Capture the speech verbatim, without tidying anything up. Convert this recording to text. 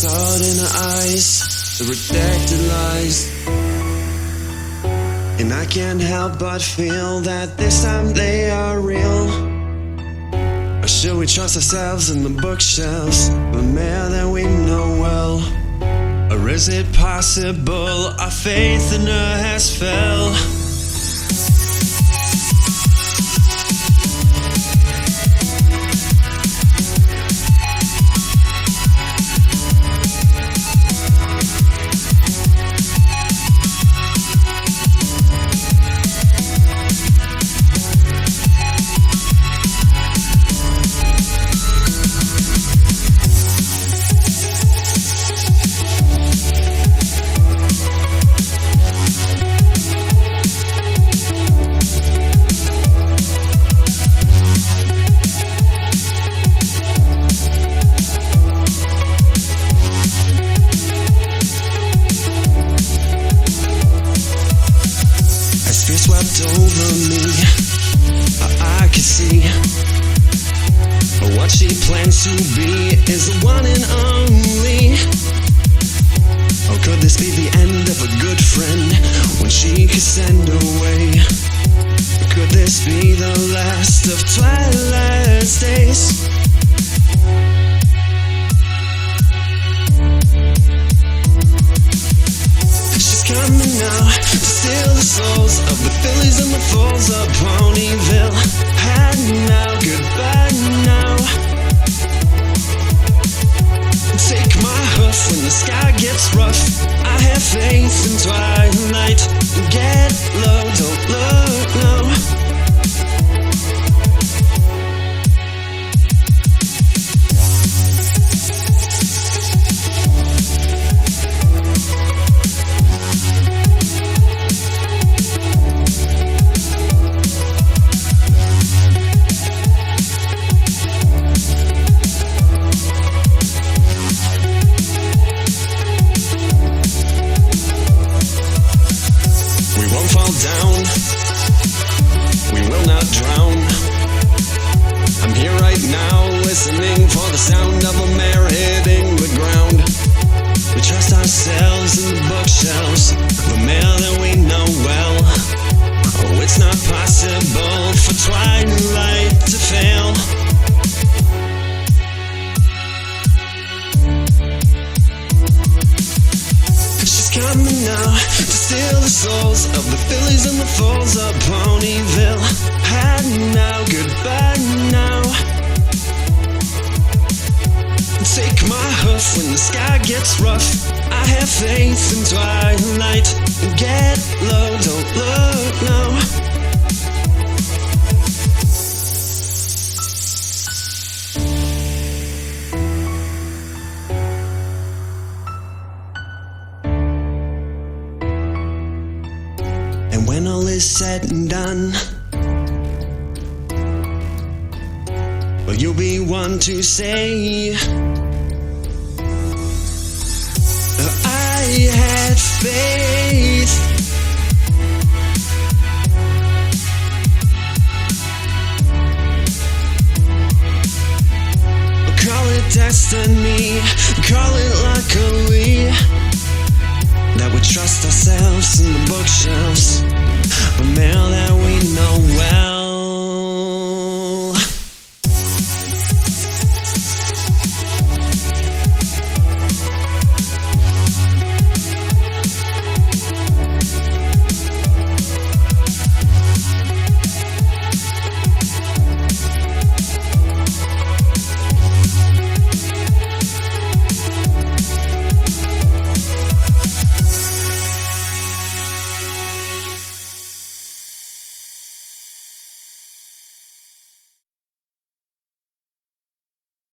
out in her eyes, the redacted lies. And I can't help but feel that this time they are real. Or should we trust ourselves in the bookshelves, the mayor that we know well? Or is it possible our faith in her has fell? Swept over me, I can see what she plans to be is the one and only. Or could this be the end of a good friend when she could send away? Could this be the last of Twilight's days? Coming now to steal the souls of the fillies and the fools of Ponyville. And now, goodbye now. Take my hoof when the sky gets rough. I have faith in twilight. Get low, don't look, no. Down, we will not drown. I'm here right now, listening for the sound of a mare hitting the ground. We trust ourselves in the bookshelves, the mail that we know well. Oh, it's not possible for Twilight to fail. She's coming now to steal the souls of the fillies and the fools of Ponyville. And now, goodbye now. Take my hoof when the sky gets rough. I have faith in twilight. Get low, don't look, no. And when all is said and done, well, you'll be one to say, I had faith. Call it destiny, call it luckily, that we trust ourselves in the